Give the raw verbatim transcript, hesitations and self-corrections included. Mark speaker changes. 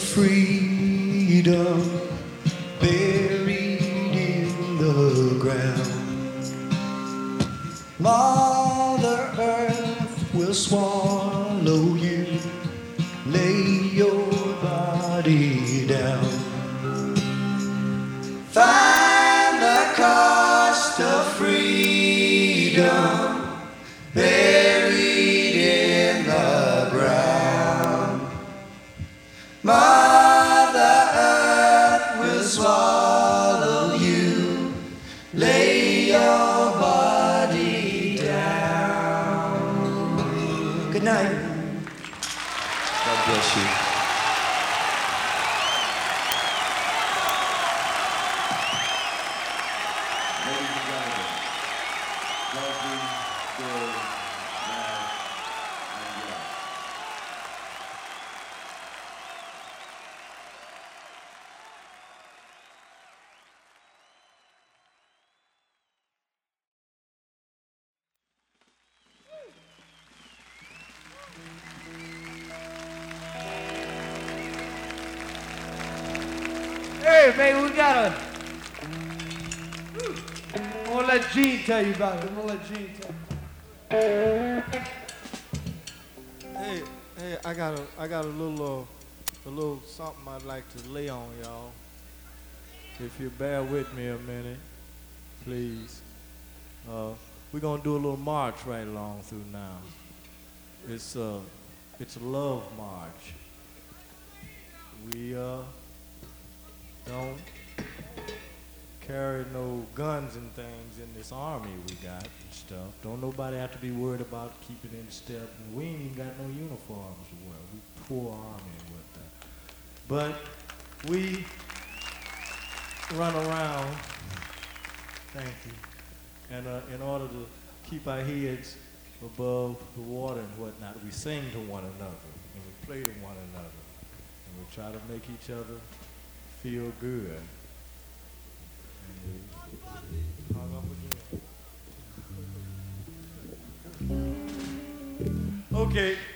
Speaker 1: freedom buried in the ground. Mother Earth will swallow you. Lay your body down. Find the cost of freedom buried in the ground. Mother Earth will swallow you. Lay your body down. Good night. God bless you.
Speaker 2: Hey, baby, we got a... I'm gonna let Gene tell you about it. I'm gonna let Gene tell you.
Speaker 3: Hey, hey, I got a, I got a little, uh, a little something I'd like to lay on y'all. If you bear with me a minute, please. Uh, we're gonna do a little march right along through now. It's uh, it's a love march. We uh, don't carry no guns and things in this army we got and stuff. Don't nobody have to be worried about keeping in step. And we ain't even got no uniforms to wear. We poor army with that. But we run around, thank you, and uh, in order to keep our heads above the water and whatnot, we sing to one another and we play to one another and we try to make each other feel good. And we hung up again. Okay,